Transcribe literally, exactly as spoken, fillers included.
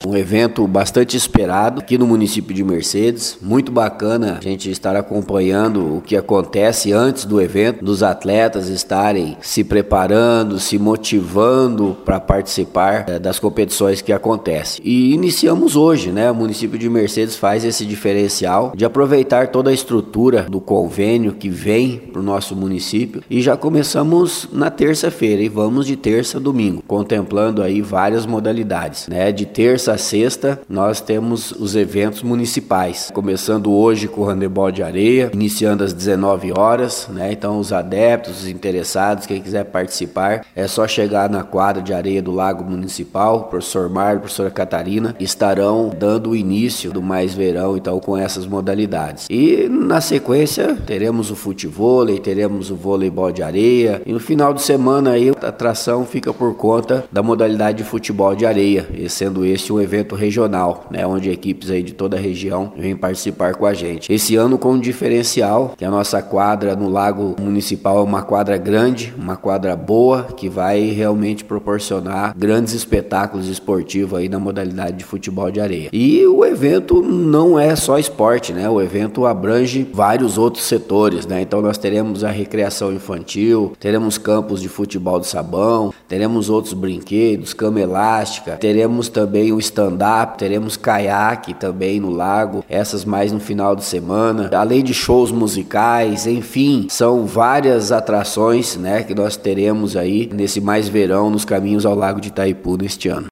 um evento bastante esperado aqui no município de Mercedes. Muito bacana a gente estar acompanhando o que acontece antes do evento, dos atletas estarem se preparando, se motivando para participar é, das competições que acontecem. E iniciamos hoje, né? O município de Mercedes faz esse diferencial de aproveitar toda a estrutura do convênio que vem para o nosso município e já começamos na terça-feira e vamos de terça a domingo, contemplando aí várias modalidades, né? De terça a sexta nós temos os eventos municipais, começando hoje com o handebol de areia, iniciando às dezenove horas, né? Então os adeptos, os interessados, quem quiser participar, é só chegar na quadra de areia do Lago Municipal. O professor Mário, a professora Catarina estarão dando o início do Mais Verão, então, com essas modalidades. E na sequência teremos o futevôlei, teremos o voleibol de areia e no final de semana aí a atração fica por conta da modalidade de futebol de areia, e sendo este um evento regional, né, onde equipes aí de toda a região vêm participar com a gente. Esse ano com um diferencial, que a nossa quadra no Lago Municipal é uma quadra grande, uma quadra boa, que vai realmente proporcionar grandes espetáculos esportivos aí na modalidade de futebol de areia. E o evento não é só esporte, né? O evento abrange vários outros setores, né? Então nós teremos a recreação infantil, teremos campos de futebol de sabão, teremos outros brinquedos, cama elástica, teremos também o stand-up, teremos caiaque também no lago, essas mais no final de semana, além de shows musicais, enfim, são várias atrações, né, que nós teremos aí nesse Mais Verão nos caminhos ao Lago de Itaipu neste ano.